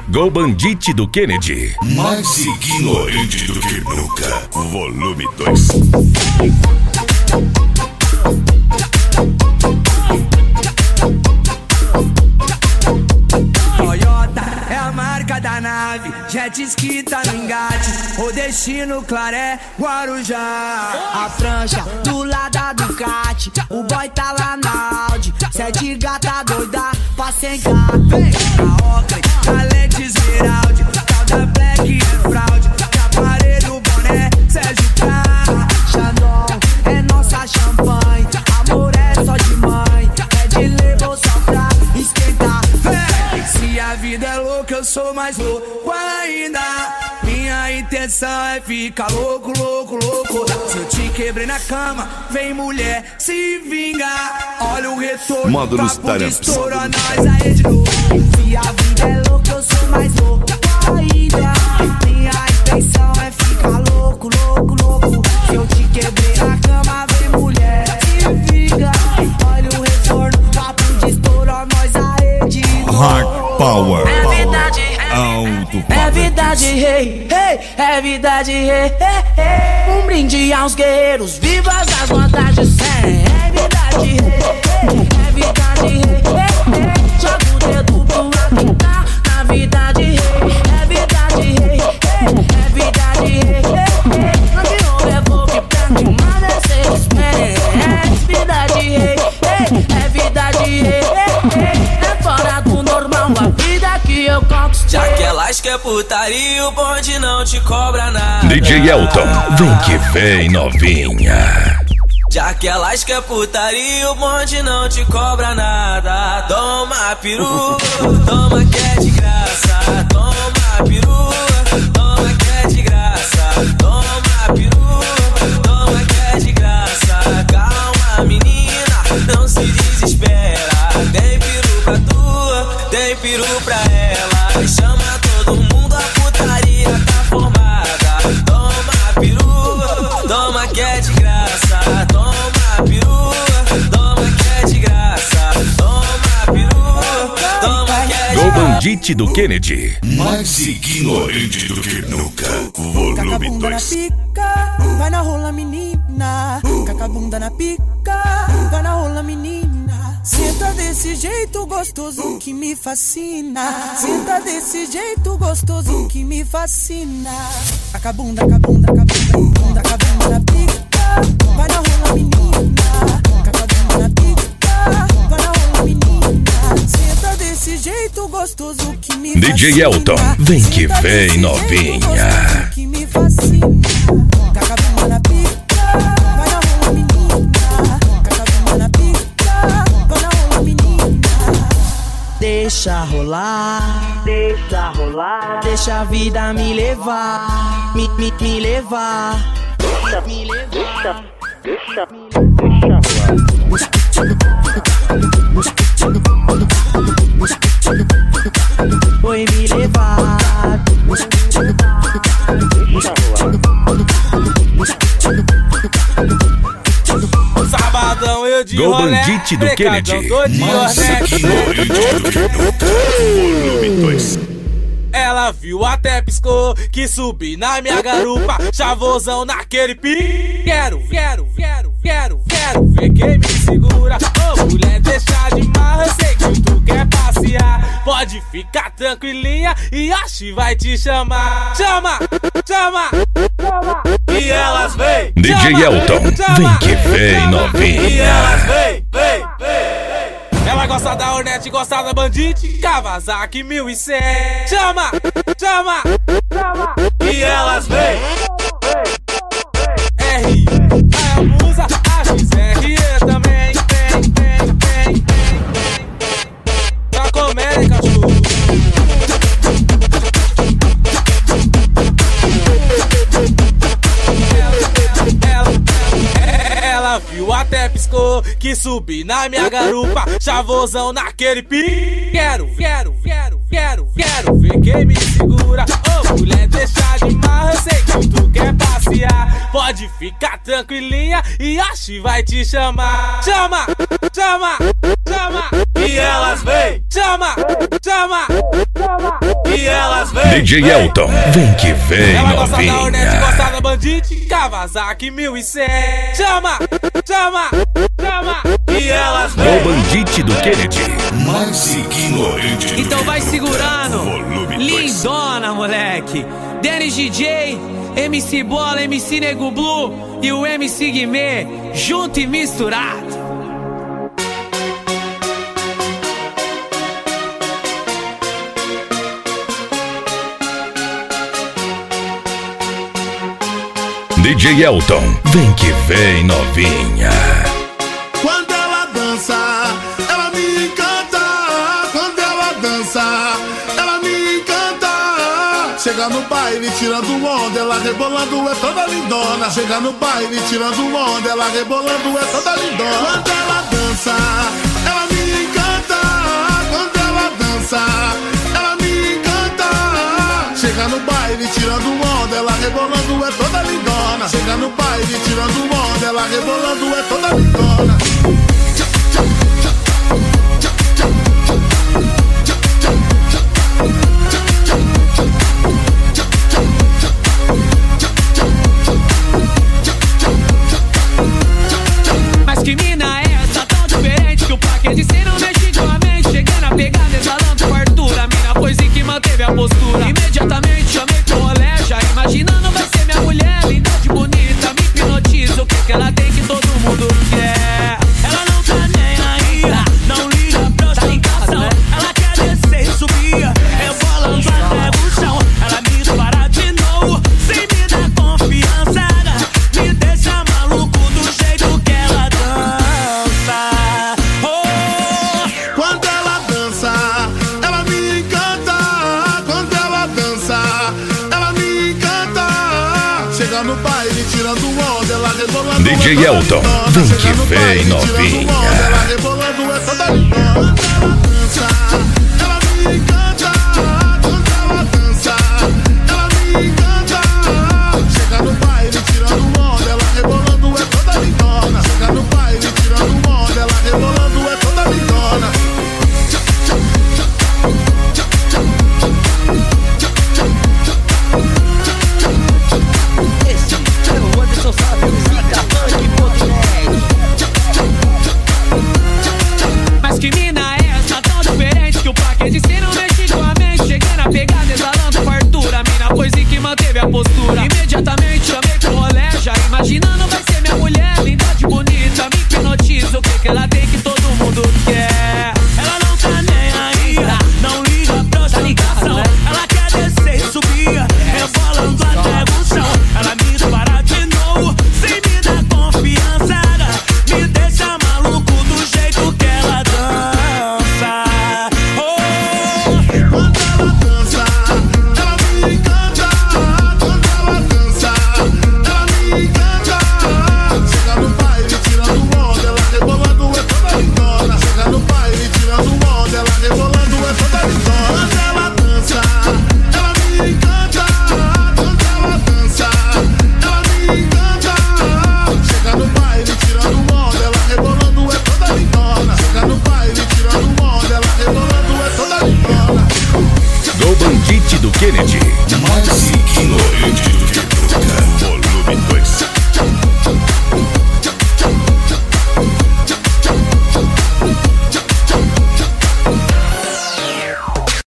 Go Bandite do Kennedy. Mais ignorante do que nunca. Volume 2. Toyota é a marca da nave, jet ski tá no engate, o destino claro é Guarujá. A prancha do lado da Ducati, o boy tá lá na Audi, 7 gata doida pra sentar. Vem a Oakley, a lente esmeralda, calda black é fraude, que aparelho boné, Sérgio K. Xandão é nossa champanhe, amor é só de mãe, é de label só pra esquentar. Vem, se a vida é louca eu sou mais louco ainda. Minha intenção é ficar louco, louco, louco. Se eu te quebrei na cama, vem mulher, se vinga. Olha o retorno, Módulos papo de Taramps. estouro, a nós aí de novo. Se a vida é louca eu sou mais louco ainda. Minha intenção é ficar louco, louco, louco. Se eu te quebrei na cama, vem mulher, se vinga. Olha o retorno, papo de estouro, a nós aí de novo. Hard Power. É verdade, Alto é verdade, rei, hey, é verdade, rei, hey, hey. Um brinde aos guerreiros, vivas as vantagens, é verdade, rei, hey, é verdade, rei, hey, hey. Joga o dedo pro lado que tá na verdade, rei, é verdade, rei, hey, é verdade, rei, hey, hey. Avião levou que perde uma Mercedes, é verdade, rei, hey, é verdade, rei, hey. É fora do normal a vida que eu conquisto. Já que elas quer putaria, o bonde não te cobra nada. DJ Elton, vem que vem novinha. Já que elas quer putaria, o bonde não te cobra nada. Toma peru, toma que é de graça. Toma peru, toma que é de graça. Toma peru, toma que é de graça. Calma menina, não se desespera. Tem peru pra tu, tem peru pra ela. Chama todo mundo, a putaria tá formada. Toma peru, toma que é de graça. Toma peru, toma que é de graça. Toma peru, toma que é de Go graça. Bandite do Kennedy. Mais ignorante do que nunca. Volume 2. Pica, vai na rola menina, caca a bunda na pica, vai na rola menina. Senta desse jeito gostoso que me fascina. Senta desse jeito gostoso que me fascina. Caca a bunda, caca a bunda, caca a bunda, caca a bunda na pica, vai na rola menina, caca a bunda na pica, vai na rola menina. Senta desse jeito gostoso que me fascina. DJ Elton, vem que vem novinha. Que me fascina. Caca a bunda na pica, vai na rola menina. Caca a bunda na pica, vai na rola menina. Deixa rolar, deixa rolar, deixa a vida me levar, me levar, me levar. Foi me levar. Sabadão eu de Go rolé, Bandite do precadão Kennedy. tô de Mais orné. ignorante do que nunca. Volume 2. Ela viu até piscou, que subi na minha garupa, chavosão naquele pique. Quero ver quem me segura. Ô mulher, deixa de marra, eu sei que tu quer passear. Pode ficar tranquilinha e Yoshi vai te chamar. Chama, chama, chama. E elas vem. DJ chama, Elton, chama, vem que vem chama. novinha. E elas vem. Ela gosta da Hornet, gosta da Bandite, Kawasaki 1100. Chama, chama, chama. E elas vem. R, Hayabusa, a XRE também. Vem. Pra comer, cachorro. Ela viu até piscou, que subi na minha garupa, chavosão naquele pique. Quero ver quem me segura. Ô mulher, deixa de marra, eu sei que tu quer passear. Pode ficar tranquilinha e Yoshi vai te chamar. Chama, chama, chama. E elas vem. Chama, chama, chama. E elas vêm. DJ Elton, vem que vem Ela gosta da Hornet, novinha. gosta da Bandit, Kawasaki 1100. Chama, chama, chama. E elas vêm. O Bandit do Kennedy. Mais ignorante do Então que vai nunca. segurando. Volume 2. Lindona, moleque. Dennis DJ, MC Bola, MC Nego Blue e o MC Guimê, junto e misturado. DJ Elton, vem que vem novinha. Quando ela dança, ela me encanta. Quando ela dança, ela me encanta. Chega no baile tirando onda, ela rebolando é toda lindona. Chega no baile tirando onda, ela rebolando é toda lindona. Quando ela dança, ela me encanta. Quando ela dança, ela me encanta. Chega no baile tirando onda, ela rebolando é toda lindona. Chega no baile tirando onda, ela rebolando é toda lindona. Mas que mina é essa tão diferente que o plaquete de cê não mexe com a mente. Cheguei na pegada, exalando fartura. Mina foi sim que manteve a postura. Imediatamente chamei pro rolê, já imaginando vai ser minha mulher. Linda de bonita, me hipnotiza. O que ela tem que todo mundo quer? Ela não tá nem aí, não liga pra ostentação. Ela quer descer e subir, rebolando até o chão. Ela me dispara de novo, sem me dar confiança. Me deixa maluco do jeito que ela dança. Oh! Quando ela dança, ela me encanta. Quando ela dança, ela me encanta. Chega no baile tirando onda, ela rebolando DJ é toda Elton, lindona. vem que Chega no vem baile tirando novinha. onda, ela rebolando é toda lindona. Quando ela dança, ela me encanta. Quando ela dança, ela me encanta. Chega no baile tirando onda, ela rebolando é toda lindona. Chega no baile tirando onda, ela rebolando é toda lindona. Esse é o Anderson Sabe, música funk.net. Mas que mina é essa tão diferente que o plaquete de cê não mexe com a mente. Cheguei na pegada, exalando fartura. Mina foi sim que manteve a postura. Imediatamente chamei pro rolê, já imaginando vai ser minha mulher. Linda de bonita, me hipnotiza. O que ela tem que todo mundo quer? Ela não tá nem aí, não liga pra ostentação. Ela quer descer e subir, rebolando até o chão. Ela me dispara de novo, sem me dar confiança. Me deixa maluco do jeito que ela dança. Oh! Quando ela dança, ela me encanta. Quando ela dança, ela me encanta. Chega no baile tirando onda, ela rebolando é toda lindona. Chega no baile tirando onda, ela rebolando é toda lindona. Quando ela dança, ela me encanta. Quando ela dança, ela me encanta. Chega no baile tirando onda, ela rebolando é toda lindona. Chega no baile tirando onda, ela rebolando é toda lindona. Do Bandit do Kennedy. Mais ignorante do que